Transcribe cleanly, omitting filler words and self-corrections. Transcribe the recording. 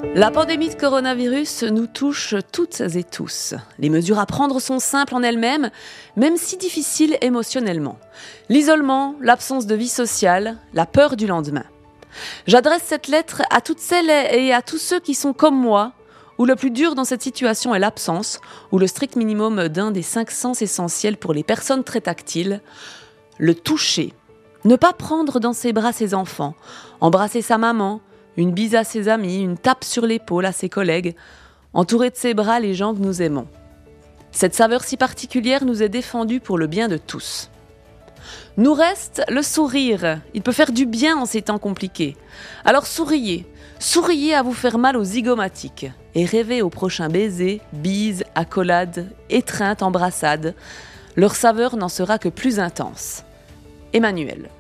La pandémie de coronavirus nous touche toutes et tous. Les mesures à prendre sont simples en elles-mêmes, même si difficiles émotionnellement. L'isolement, l'absence de vie sociale, la peur du lendemain. J'adresse cette lettre à toutes celles et à tous ceux qui sont comme moi, où le plus dur dans cette situation est l'absence, ou le strict minimum d'un des 5 sens essentiels pour les personnes très tactiles, le toucher. Ne pas prendre dans ses bras ses enfants, embrasser sa maman, une bise à ses amis, une tape sur l'épaule à ses collègues, entourer de ses bras les gens que nous aimons. Cette saveur si particulière nous est défendue pour le bien de tous. Nous reste le sourire. Il peut faire du bien en ces temps compliqués. Alors souriez. Souriez à vous faire mal aux zygomatiques. Et rêvez au prochain baiser, bise, accolade, étreinte, embrassade. Leur saveur n'en sera que plus intense. Emmanuel.